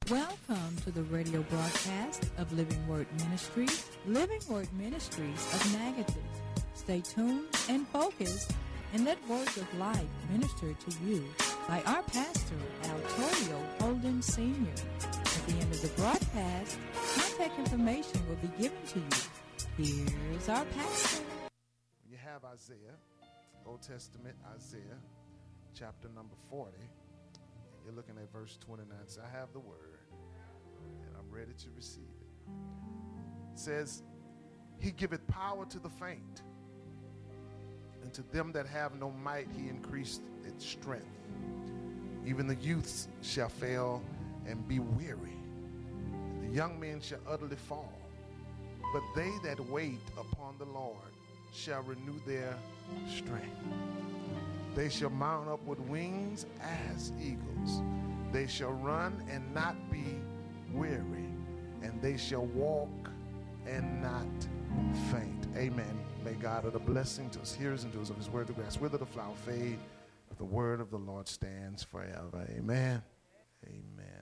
Welcome to the radio broadcast of Living Word Ministries, Living Word Ministries of Natchitoches. Stay tuned and focused and let words of life minister to you by our pastor, Altorio Holden Sr. At the end of the broadcast, contact information will be given to you. Here's our pastor. When you have Isaiah, Old Testament Isaiah, chapter number 40, you're looking at verse 29. So I have the word, and I'm ready to receive it. It says, He giveth power to the faint, and to them that have no might he increased its strength. Even the youths shall fail and be weary. The young men shall utterly fall. But they that wait upon the Lord shall renew their strength. They shall mount up with wings as eagles. They shall run and not be weary, and they shall walk and not faint. Amen. May God add a blessing to us, hearers and doers of his word. The grass wither, the flower fade, but the word of the Lord stands forever. Amen. Amen.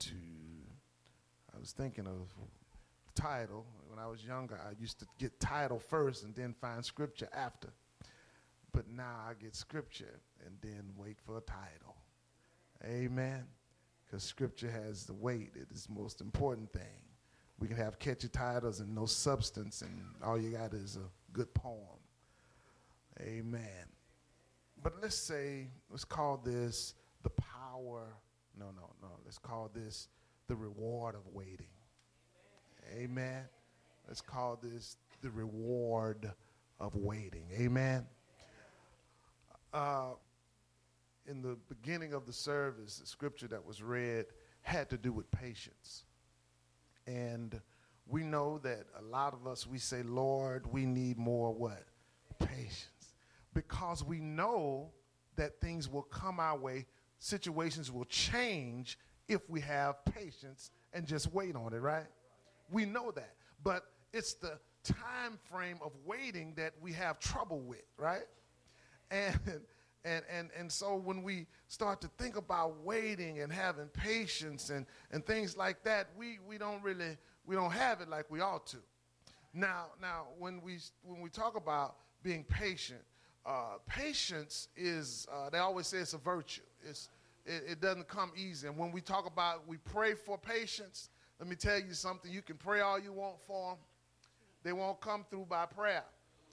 I was thinking of the title. When I was younger, I used to get title first and then find scripture after. But now I get scripture and then wait for a title. Amen. Because scripture has the weight. It is the most important thing. We can have catchy titles and no substance, and all you got is a good poem. Amen. But let's call this the power. No. Let's call this the reward of waiting. Amen. Let's call this the reward of waiting. Amen. In the beginning of the service, the scripture that was read had to do with patience. And we know that a lot of us, we say, Lord, we need more what? Patience. Because we know that things will come our way, situations will change if we have patience and just wait on it, right? We know that. But it's the time frame of waiting that we have trouble with, right? And so when we start to think about waiting and having patience and things like that, we don't have it like we ought to. Now when we talk about being patient, patience is they always say it's a virtue. It doesn't come easy. And when we talk about we pray for patience, let me tell you something. You can pray all you want for them. They won't come through by prayer.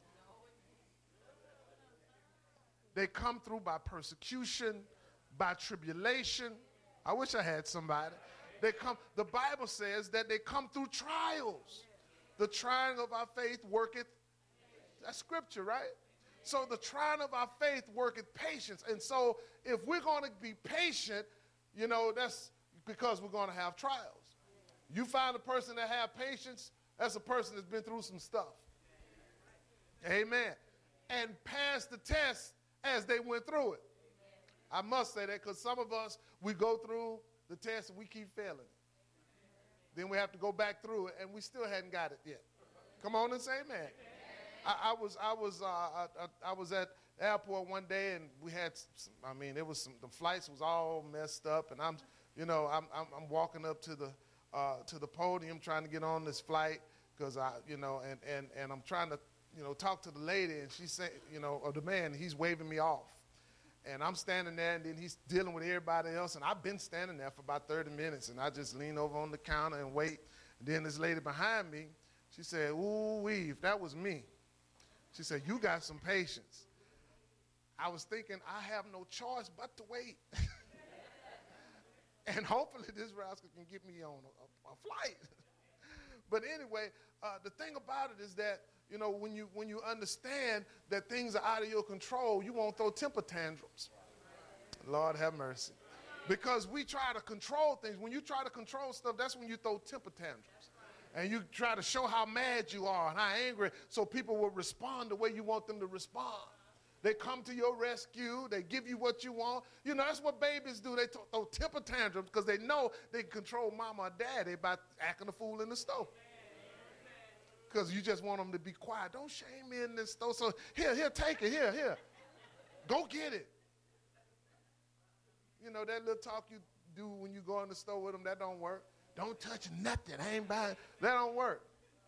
They come through by persecution, by tribulation. I wish I had somebody. The Bible says that they come through trials. The trying of our faith worketh. That's scripture, right? So the trying of our faith worketh patience. And so if we're going to be patient, that's because we're going to have trials. You find a person that have patience, that's a person that's been through some stuff. Amen. And passed the test as they went through it. I must say that because some of us, we go through the test and we keep failing it. Then we have to go back through it and we still hadn't got it yet. Come on and say amen. I was at the airport one day and we had the flights was all messed up, and I'm walking up to the podium trying to get on this flight because and I'm trying to talk to the lady, and she said, or the man, he's waving me off. And I'm standing there, and then he's dealing with everybody else, and I've been standing there for about 30 minutes, and I just lean over on the counter and wait. And then this lady behind me, she said, ooh-wee, if that was me. She said, you got some patience. I was thinking, I have no choice but to wait. And hopefully this rascal can get me on a flight. But anyway, the thing about it is that, when you understand that things are out of your control, you won't throw temper tantrums. Lord have mercy. Because we try to control things. When you try to control stuff, that's when you throw temper tantrums. And you try to show how mad you are and how angry, so people will respond the way you want them to respond. They come to your rescue. They give you what you want. That's what babies do. They throw temper tantrums because they know they can control mama or daddy by acting a fool in the stove. Because you just want them to be quiet. Don't shame me in this stove. So here, take it. Here. Go get it. That little talk you do when you go in the store with them. That don't work. Don't touch nothing. I ain't buying. That don't work.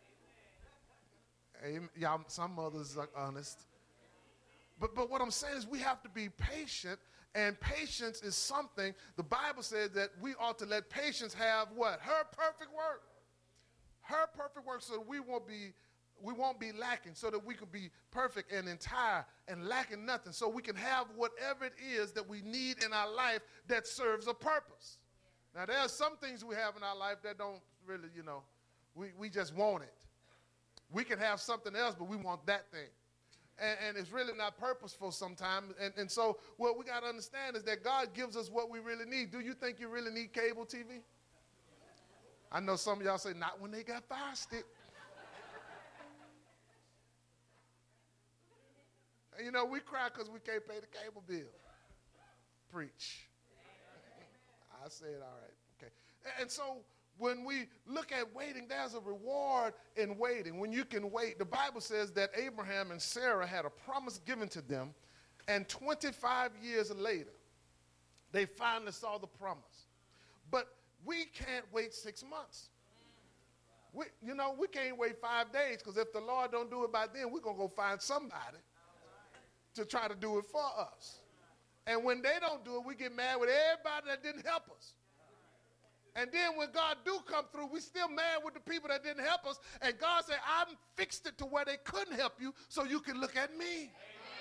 Y'all, some mothers are honest. But what I'm saying is we have to be patient, and patience is something, the Bible says that we ought to let patience have what? Her perfect work. Her perfect work, so that we won't be lacking, so that we could be perfect and entire and lacking nothing, so we can have whatever it is that we need in our life that serves a purpose. Now, there are some things we have in our life that don't really, we just want it. We can have something else, but we want that thing. And it's really not purposeful sometimes. And so what we got to understand is that God gives us what we really need. Do you think you really need cable TV? I know some of y'all say, not when they got Fire Stick. And we cry because we can't pay the cable bill. Preach. I said, all right, okay. And so when we look at waiting, there's a reward in waiting. When you can wait, the Bible says that Abraham and Sarah had a promise given to them, and 25 years later, they finally saw the promise. But we can't wait 6 months. We can't wait 5 days, because if the Lord don't do it by then, we're going to go find somebody to try to do it for us. And when they don't do it, we get mad with everybody that didn't help us. And then when God do come through, we still mad with the people that didn't help us. And God said, I fixed it to where they couldn't help you so you can look at me. Amen.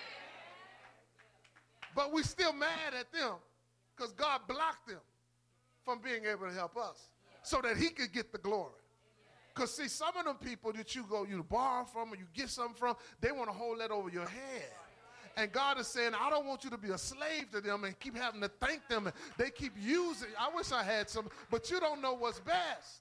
But we still mad at them because God blocked them from being able to help us so that he could get the glory. Because see, some of them people that you borrow from or you get something from, they want to hold that over your head. And God is saying, I don't want you to be a slave to them and keep having to thank them. And they keep using. I wish I had some, but you don't know what's best.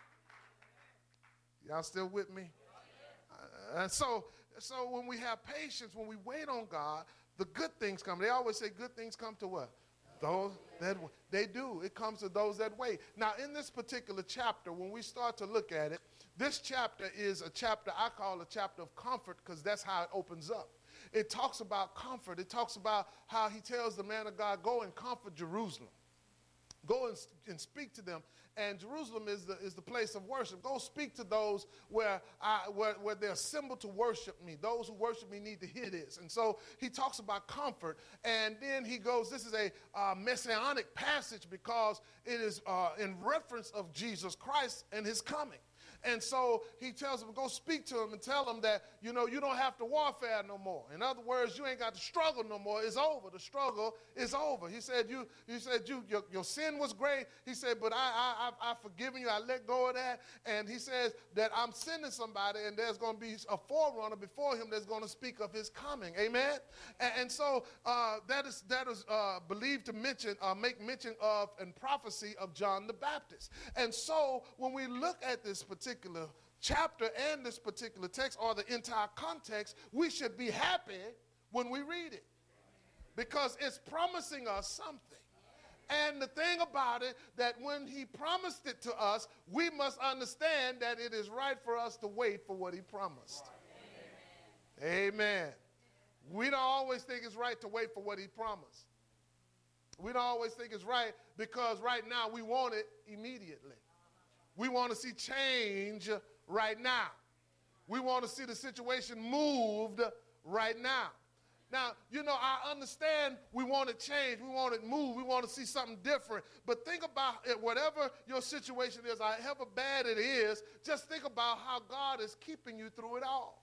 Y'all still with me? And so when we have patience, when we wait on God, the good things come. They always say good things come to what? Those that they do. It comes to those that wait. Now, in this particular chapter, when we start to look at it, this chapter is a chapter I call a chapter of comfort, because that's how it opens up. It talks about comfort. It talks about how he tells the man of God, go and comfort Jerusalem. Go and speak to them. And Jerusalem is the place of worship. Go speak to those where they're assembled to worship me. Those who worship me need to hear this. And so he talks about comfort. And then he goes, this is a messianic passage because it is in reference of Jesus Christ and his coming. And so he tells them, go speak to them and tell them that, you don't have to warfare no more. In other words, you ain't got to struggle no more. It's over. The struggle is over. He said, your sin was great. He said, but I've forgiven you. I let go of that. And he says that I'm sending somebody, and there's going to be a forerunner before him that's going to speak of his coming. Amen? And so that is believed to make mention of and prophecy of John the Baptist. And so when we look at this particular chapter and this particular text, or the entire context, we should be happy when we read it, because it's promising us something. And the thing about it, that when he promised it to us, we must understand that it is right for us to wait for what he promised. Amen. We don't always think it's right to wait for what he promised. We don't always think it's right because right now we want it immediately. We want to see change right now. We want to see the situation moved right now. Now, I understand we want it changed. We want it moved. We want to see something different. But think about it, whatever your situation is, however bad it is, just think about how God is keeping you through it all.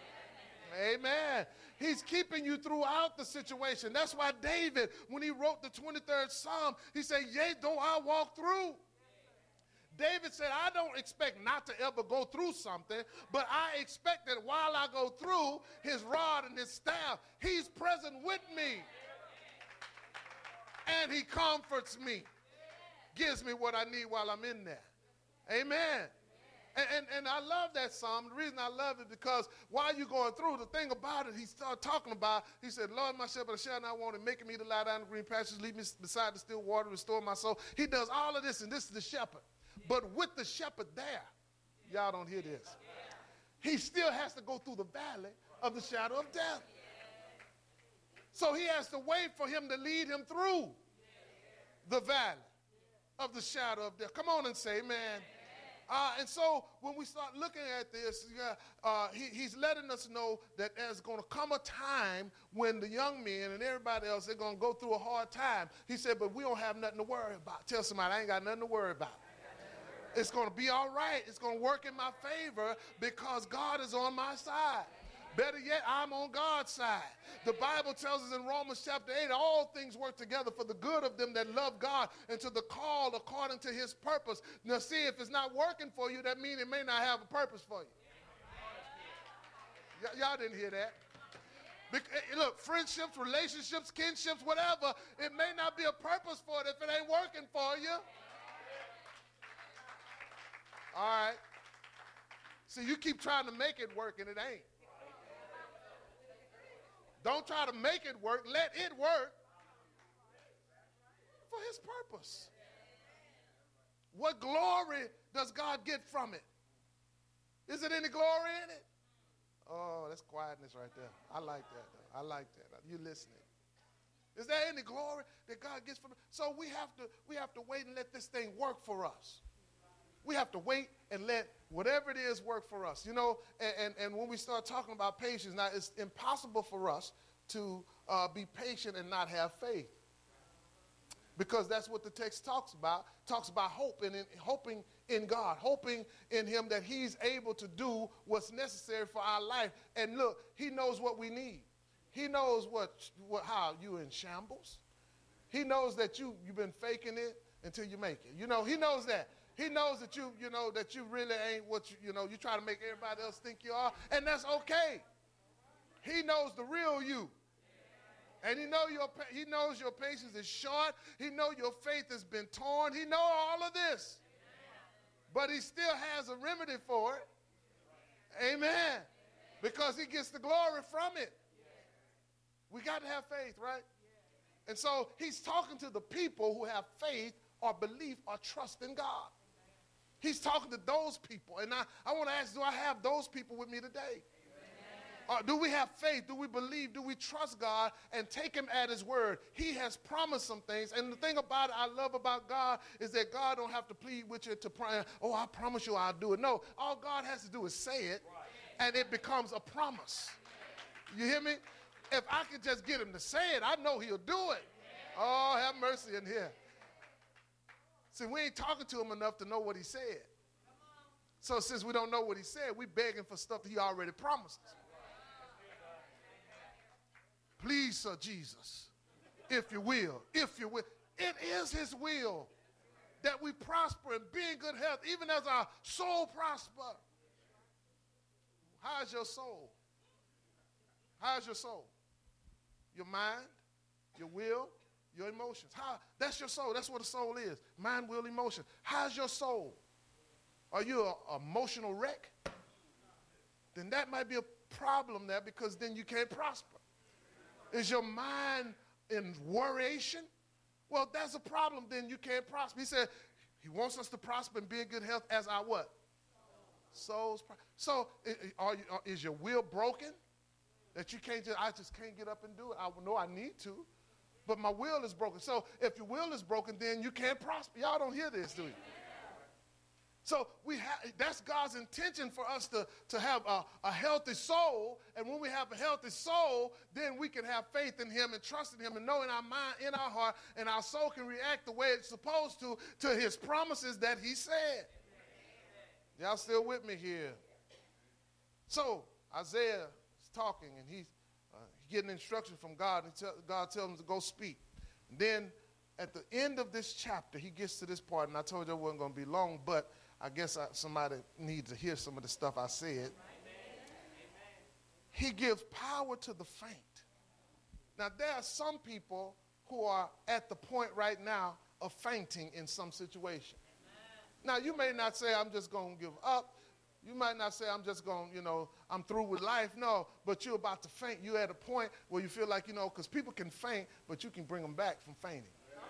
Amen. He's keeping you throughout the situation. That's why David, when he wrote the 23rd Psalm, he said, yea, though I walk through. David said, I don't expect not to ever go through something, but I expect that while I go through, his rod and his staff, he's present with me. And he comforts me, gives me what I need while I'm in there. Amen. And I love that psalm. The reason I love it because while you're going through, the thing about it, he started talking about, he said, Lord, my shepherd, I shall not want it, making me to lie down in green pastures, lead me beside the still water, restore my soul. He does all of this, and this is the shepherd. But with the shepherd there, y'all don't hear this, he still has to go through the valley of the shadow of death. So he has to wait for him to lead him through the valley of the shadow of death. Come on and say amen. And so when we start looking at this, he's letting us know that there's going to come a time when the young men and everybody else, they're going to go through a hard time. He said, but we don't have nothing to worry about. Tell somebody, I ain't got nothing to worry about. It's going to be all right. It's going to work in my favor because God is on my side. Better yet, I'm on God's side. The Bible tells us in Romans chapter 8, all things work together for the good of them that love God and to the call according to his purpose. Now see, if it's not working for you, that means it may not have a purpose for you. Y'all didn't hear that. Look, friendships, relationships, kinships, whatever, it may not be a purpose for it if it ain't working for you. All right. See, you keep trying to make it work and it ain't. Don't try to make it work. Let it work for his purpose. What glory does God get from it? Is it any glory in it? Oh, that's quietness right there. I like that, though. I like that. You listening. Is there any glory that God gets from it? So we have to wait and let this thing work for us. We have to wait and let whatever it is work for us. You know, and when we start talking about patience, now it's impossible for us to be patient and not have faith. Because that's what the text talks about. Talks about hope and hoping in God, hoping in him that he's able to do what's necessary for our life. And look, he knows what we need. He knows how you're in shambles. He knows that you've been faking it until you make it. You know, he knows that. He knows that you really ain't what you try to make everybody else think you are, and that's okay. He knows the real you. And he knows your patience is short. He knows your faith has been torn. He knows all of this. But he still has a remedy for it. Amen. Because he gets the glory from it. We got to have faith, right? And so he's talking to the people who have faith or belief or trust in God. He's talking to those people. And I want to ask, do I have those people with me today? Do we have faith? Do we believe? Do we trust God and take him at his word? He has promised some things. And the thing about it I love about God is that God don't have to plead with you to pray, oh, I promise you I'll do it. No, all God has to do is say it, and it becomes a promise. You hear me? If I could just get him to say it, I know he'll do it. Oh, have mercy in here. See, we ain't talking to him enough to know what he said. So since we don't know what he said, we begging for stuff that he already promised us. Please, Sir Jesus, if you will. It is his will that we prosper and be in good health, even as our soul prosper. How's your soul? How's your soul? Your mind, your will, your emotions. That's your soul. That's what a soul is. Mind, will, emotion. How's your soul? Are you an emotional wreck? Then that might be a problem there, because then you can't prosper. Is your mind in worration? Well, that's a problem. Then you can't prosper. He said he wants us to prosper and be in good health as our what? Souls. So is your will broken? That you can't I just can't get up and do it. I know I need to, but my will is broken. So if your will is broken, then you can't prosper. Y'all don't hear this, do you? So that's God's intention for us to have a healthy soul. And when we have a healthy soul, then we can have faith in him and trust in him and know in our mind, in our heart, and our soul can react the way it's supposed to his promises that he said. Y'all still with me here? So Isaiah is talking, and he's getting instruction from God. And God tells him to go speak. And then at the end of this chapter, he gets to this part, and I told you it wasn't going to be long, but I guess somebody needs to hear some of the stuff I said. Amen. He gives power to the faint. Now, there are some people who are at the point right now of fainting in some situation. Amen. Now, you may not say, I'm just going to give up. You might not say, I'm just going, I'm through with life. No, but you're about to faint. You're at a point where you feel like, because people can faint, but you can bring them back from fainting.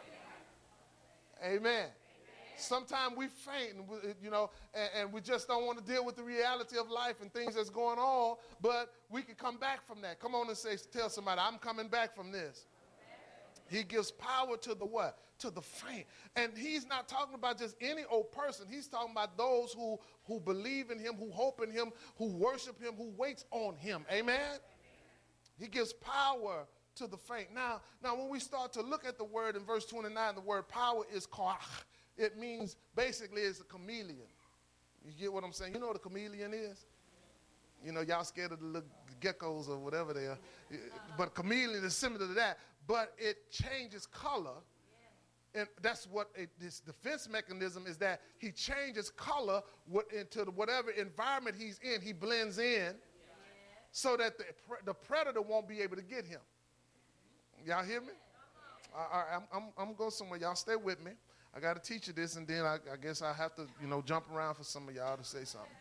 Amen. Sometimes we faint, and we just don't want to deal with the reality of life and things that's going on, but we can come back from that. Come on and tell somebody, I'm coming back from this. He gives power to the what? To the faint. And he's not talking about just any old person. He's talking about those who believe in him, who hope in him, who worship him, who waits on him. Amen? He gives power to the faint. Now, when we start to look at the word in verse 29, the word power is koach. It means, basically, it's a chameleon. You get what I'm saying? You know what a chameleon is? You know, y'all scared of the little geckos or whatever they are. But a chameleon is similar to that. But it changes color. And that's what this defense mechanism is, that he changes color into whatever environment he's in. He blends in so that the predator won't be able to get him. Y'all hear me? I'm going somewhere. Y'all stay with me. I got to teach you this, and then I guess I have to, jump around for some of y'all to say something.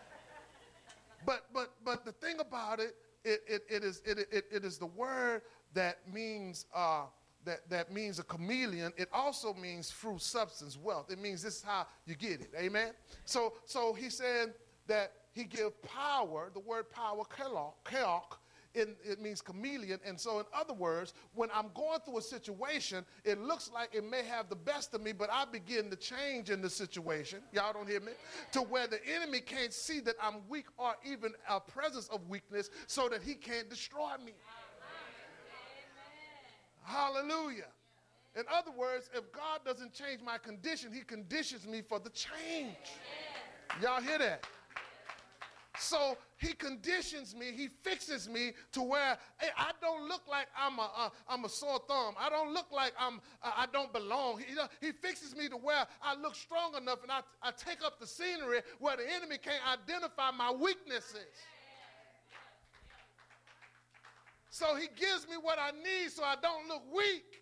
But the thing about it, it is the word that means that means a chameleon. It also means fruit, substance, wealth. It means this is how you get it. Amen. So he said that he gives power. The word power, keok, it means chameleon. And so in other words, when I'm going through a situation, it looks like it may have the best of me, but I begin to change in the situation. Y'all don't hear me? To where the enemy can't see that I'm weak, or even a presence of weakness, so that he can't destroy me. Hallelujah. In other words, if God doesn't change my condition, he conditions me for the change. Y'all hear that? So he conditions me, he fixes me to where I don't look like I'm a sore thumb. I don't look like I don't belong. He fixes me to where I look strong enough, and I take up the scenery where the enemy can't identify my weaknesses. So he gives me what I need so I don't look weak.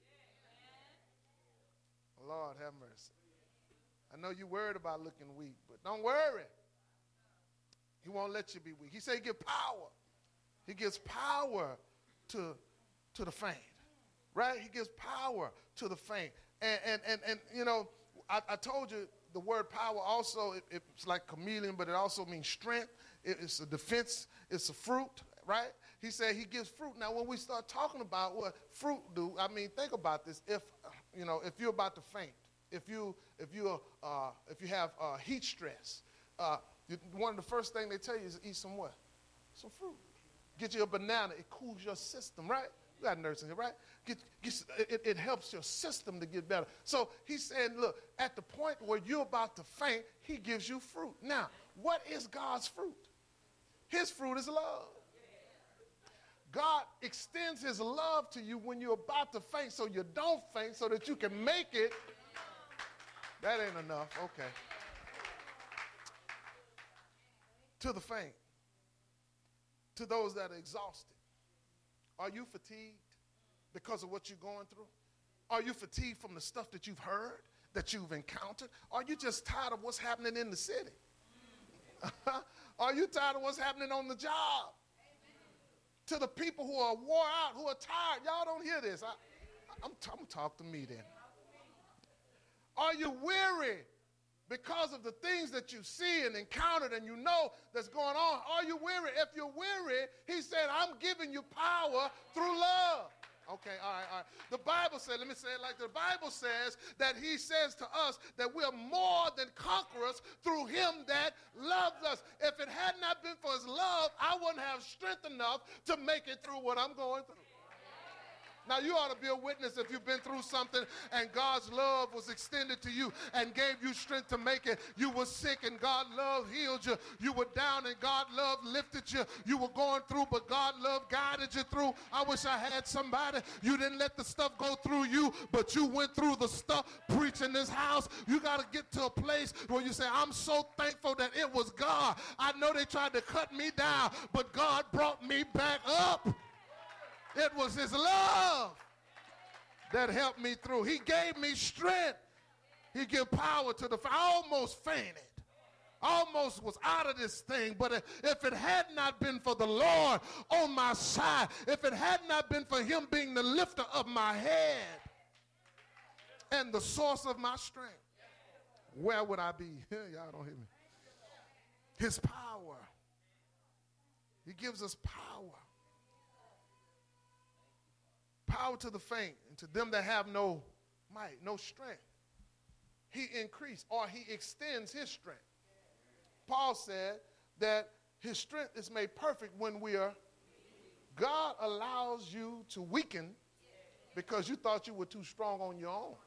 Lord have mercy. I know you're worried about looking weak, but don't worry. He won't let you be weak. He said he gives power. He gives power to the faint, right? He gives power to the faint. And I told you the word power also, it's like chameleon, but it also means strength. It's a defense. It's a fruit, right? He said he gives fruit. Now, when we start talking about what fruit do, I mean, think about this. If you're about to faint, if you have heat stress, one of the first things they tell you is eat some what? Some fruit. Get you a banana. It cools your system, right? You got nursing here, right? It helps your system to get better. So he said, look, at the point where you're about to faint, he gives you fruit. Now, what is God's fruit? His fruit is love. God extends his love to you when you're about to faint, so you don't faint, so that you can make it. That ain't enough. Okay. To the faint, to those that are exhausted. Are you fatigued because of what you're going through? Are you fatigued from the stuff that you've heard, that you've encountered? Are you just tired of what's happening in the city? Are you tired of what's happening on the job? To the people who are wore out, who are tired. Y'all don't hear this. I'm talking to me then. Are you weary because of the things that you see and encountered and you know that's going on? Are you weary? If you're weary, he said, I'm giving you power through love. Okay, all right. The Bible said, let me say it like the Bible says, that he says to us that we're more than conquerors through him that loves us. If it had not been for his love, I wouldn't have strength enough to make it through what I'm going through. Now, you ought to be a witness if you've been through something and God's love was extended to you and gave you strength to make it. You were sick and God love healed you. You were down and God love lifted you. You were going through, but God love guided you through. I wish I had somebody. You didn't let the stuff go through you, but you went through the stuff. Preaching this house, you got to get to a place where you say, I'm so thankful that it was God. I know they tried to cut me down, but God brought me back up. It was his love that helped me through. He gave me strength. He gave power to the. I almost fainted. Almost was out of this thing. But if it had not been for the Lord on my side, if it had not been for him being the lifter of my head and the source of my strength, where would I be? Y'all don't hear me. His power. He gives us power. power to the faint, and to them that have no might, no strength. He increased, or he extends his strength. Paul said that his strength is made perfect when we are. God allows you to weaken because you thought you were too strong on your own.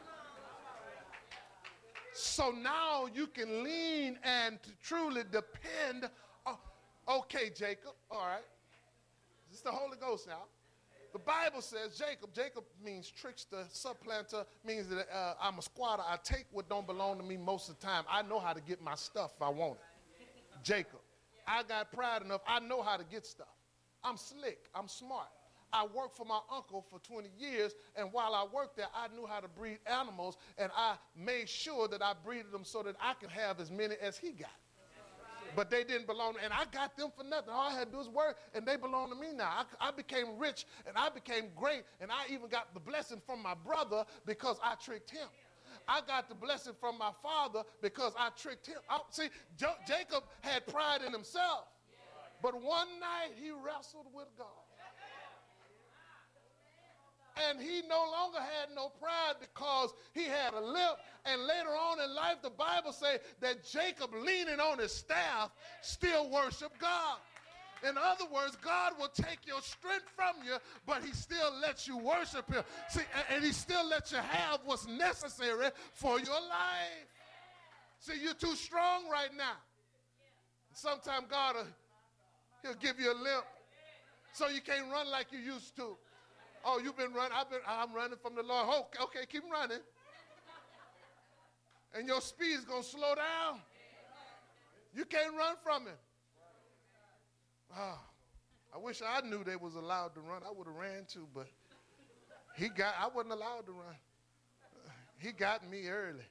So now you can lean and truly depend on, okay, Jacob, all right. This is the Holy Ghost now. The Bible says Jacob means trickster, supplanter, means that I'm a squatter. I take what don't belong to me most of the time. I know how to get my stuff if I want it. Jacob. I got pride enough. I know how to get stuff. I'm slick. I'm smart. I worked for my uncle for 20 years, and while I worked there, I knew how to breed animals, and I made sure that I breeded them so that I could have as many as he got. But they didn't belong, and I got them for nothing. All I had to do was work, and they belong to me now. I became rich, and I became great, and I even got the blessing from my brother because I tricked him. I got the blessing from my father because I tricked him. See, Jacob had pride in himself, but one night he wrestled with God. And he no longer had no pride because he had a limp. And later on in life, the Bible says that Jacob, leaning on his staff, still worshiped God. In other words, God will take your strength from you, but he still lets you worship him. See, and he still lets you have what's necessary for your life. See, you're too strong right now. Sometimes God, he'll give you a limp so you can't run like you used to. Oh, you've been running. I'm running from the Lord. Oh, okay, keep running. And your speed is going to slow down. You can't run from him. Oh, I wish I knew they was allowed to run. I would have ran too, but I wasn't allowed to run. He got me early.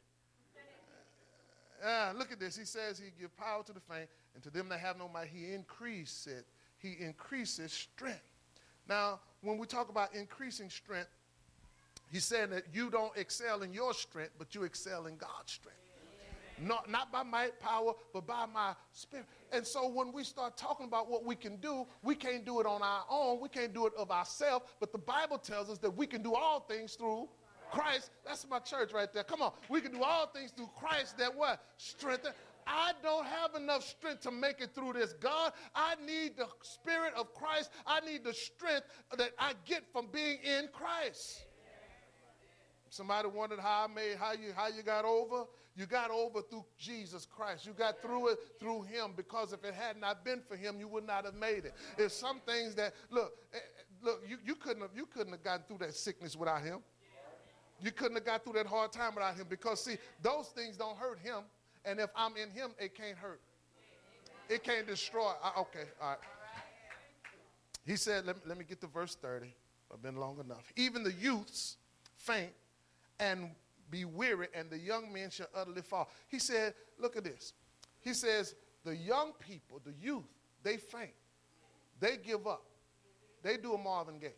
Look at this. He says he give power to the faint, and to them that have no might, he increases strength. Now, when we talk about increasing strength, he's saying that you don't excel in your strength, but you excel in God's strength. Not by my power, but by my spirit. And so when we start talking about what we can do, we can't do it on our own. We can't do it of ourselves. But the Bible tells us that we can do all things through Christ. That's my church right there. Come on. We can do all things through Christ that what? Strengthen. I don't have enough strength to make it through this. God, I need the Spirit of Christ. I need the strength that I get from being in Christ. Somebody wondered how you got over. You got over through Jesus Christ. You got through it through him, because if it had not been for him, you would not have made it. There's some things that, look, you couldn't have gotten through that sickness without him. You couldn't have got through that hard time without him, because, see, those things don't hurt him. And if I'm in him, it can't hurt. It can't destroy. Okay, all right. He said, let me get to verse 30. I've been long enough. Even the youths faint and be weary, and the young men shall utterly fall. He said, look at this. He says, the young people, the youth, they faint. They give up. They do a Marvin Gaye.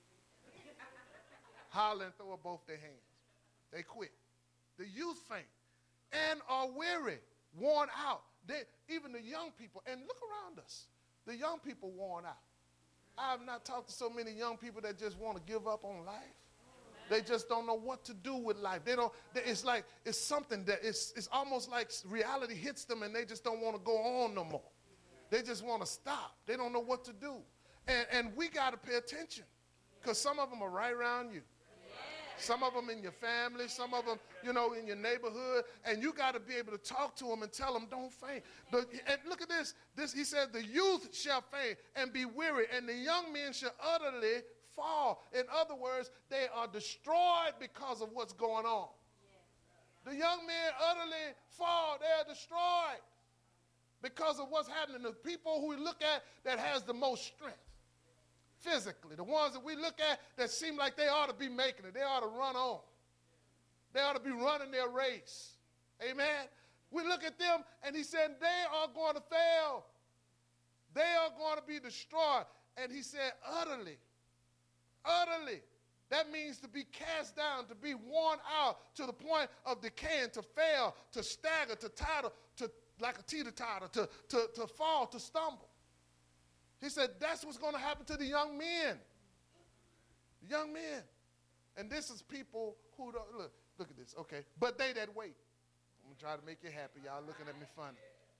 Holler and throw up both their hands. They quit. The youth faint and are weary, worn out. Even the young people, and look around us, the young people worn out. I have not talked to so many young people that just want to give up on life. They just don't know what to do with life. It's something that it's almost like reality hits them and they just don't want to go on no more. They just want to stop. They don't know what to do. And we got to pay attention, because some of them are right around you. Some of them in your family, some of them, in your neighborhood, and you got to be able to talk to them and tell them, don't faint. And look at this. He said, the youth shall faint and be weary, and the young men shall utterly fall. In other words, they are destroyed because of what's going on. The young men utterly fall. They're destroyed because of what's happening. The people who we look at that has the most strength. Physically, the ones that we look at that seem like they ought to be making it, they ought to run on. They ought to be running their race. Amen. We look at them and he said they are going to fail. They are going to be destroyed. And he said utterly. Utterly. That means to be cast down, to be worn out to the point of decaying, to fail, to stagger, to totter, to like a teeter-totter, to fall, to stumble. He said that's what's going to happen to the young men. Young men. And this is people who don't, look at this, okay. But they that wait. I'm going to try to make you happy. Y'all looking at me funny.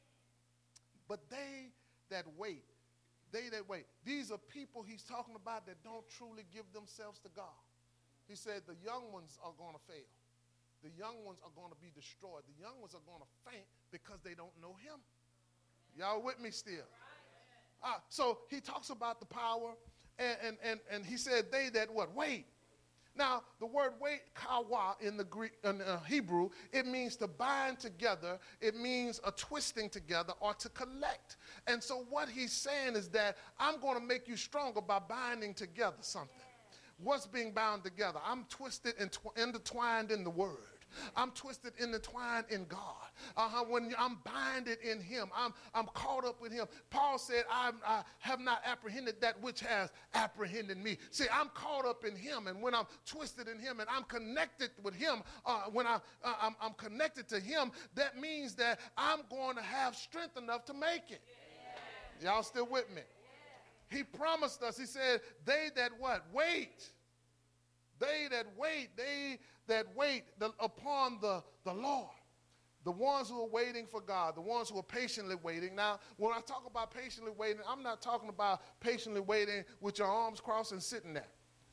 But they that wait. They that wait. These are people he's talking about that don't truly give themselves to God. He said the young ones are going to fail. The young ones are going to be destroyed. The young ones are going to faint because they don't know him. Y'all with me still? So he talks about the power, and he said they that what? Wait. Now, the word wait, kawa, in the Greek, in Hebrew, it means to bind together. It means a twisting together or to collect. And so what he's saying is that I'm going to make you stronger by binding together something. What's being bound together? I'm twisted and intertwined in the word. I'm twisted, intertwined in God. When I'm binded in him, I'm caught up with him. Paul said, I have not apprehended that which has apprehended me. See, I'm caught up in him, and when I'm twisted in him and I'm connected with him, when I'm connected to him, that means that I'm going to have strength enough to make it. Y'all still with me? He promised us, he said, they that what? Wait. They that wait upon the Lord. The ones who are waiting for God, the ones who are patiently waiting. Now, when I talk about patiently waiting, I'm not talking about patiently waiting with your arms crossed and sitting there.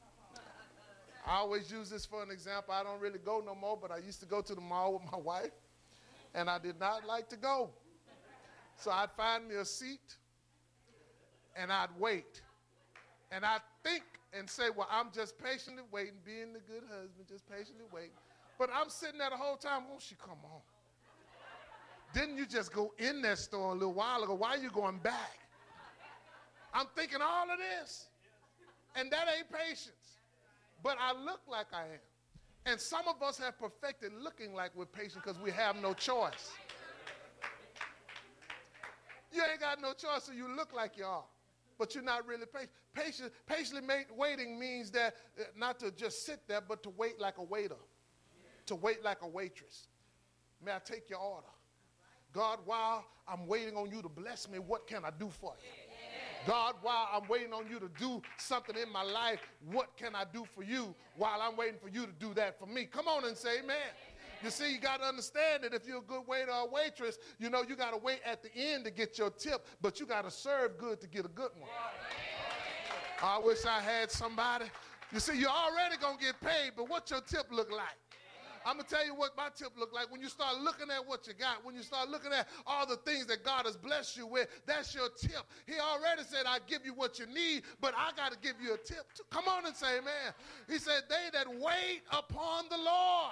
I always use this for an example. I don't really go no more, but I used to go to the mall with my wife, and I did not like to go. So I'd find me a seat, and I'd wait. And I'd think and say, well, I'm just patiently waiting, being the good husband, just patiently waiting. But I'm sitting there the whole time, won't she come on? Didn't you just go in that store a little while ago? Why are you going back? I'm thinking all of this. And that ain't patience. But I look like I am. And some of us have perfected looking like we're patient because we have no choice. You ain't got no choice, so you look like you are. But you're not really patient. Patiently waiting means that not to just sit there, but to wait like a waiter, to wait like a waitress. May I take your order? God, while I'm waiting on you to bless me, what can I do for you? God, while I'm waiting on you to do something in my life, what can I do for you while I'm waiting for you to do that for me? Come on and say amen. You see, you got to understand that if you're a good waiter or waitress, you know, you got to wait at the end to get your tip, but you got to serve good to get a good one. I wish I had somebody. You see, you're already going to get paid, but what's your tip look like? I'm going to tell you what my tip look like. When you start looking at what you got, when you start looking at all the things that God has blessed you with, that's your tip. He already said, I give you what you need, but I got to give you a tip too. Come on and say amen. He said, they that wait upon the Lord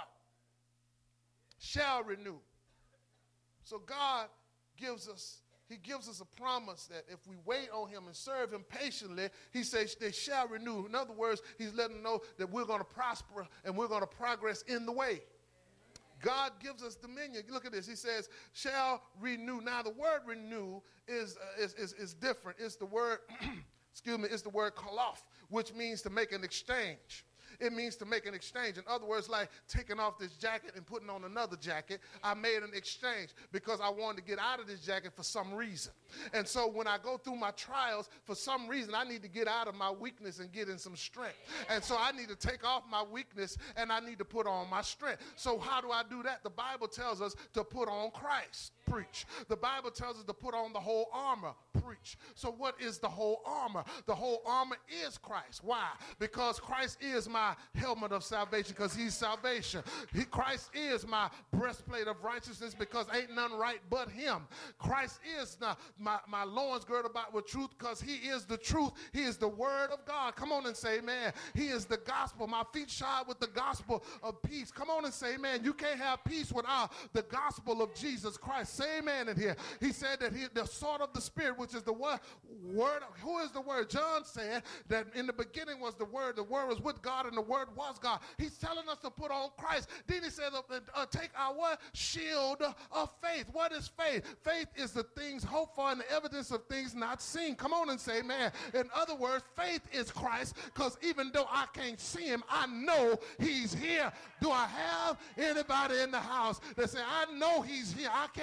shall renew. So God gives us a promise that if we wait on him and serve him patiently, he says they shall renew. In other words, he's letting them know that we're going to prosper and we're going to progress in the way. God gives us dominion. Look at this. He says, shall renew. Now, the word renew is different. It's the word, it's the word kalof, which means to make an exchange. It means to make an exchange. In other words, like taking off this jacket and putting on another jacket. I made an exchange because I wanted to get out of this jacket for some reason. And so when I go through my trials, for some reason, I need to get out of my weakness and get in some strength. And so I need to take off my weakness and I need to put on my strength. So how do I do that? The Bible tells us to put on Christ. Preach. The Bible tells us to put on the whole armor. Preach. So what is the whole armor? The whole armor is Christ. Why? Because Christ is my helmet of salvation, because he's salvation. Christ is my breastplate of righteousness, because ain't none right but him. Christ is my loins girded about with truth, because he is the truth. He is the word of God. Come on and say amen. He is the gospel. My feet shod with the gospel of peace. Come on and say amen. You can't have peace without the gospel of Jesus Christ. Say amen in here. He said that the sword of the Spirit, which is the word. Who is the word? John said that in the beginning was the word was with God, and the word was God. He's telling us to put on Christ. Then he said, take our what? Shield of faith. What is faith? Faith is the things hoped for and the evidence of things not seen. Come on and say amen. In other words, faith is Christ, because even though I can't see him, I know he's here. Do I have anybody in the house that say, I know he's here? I can't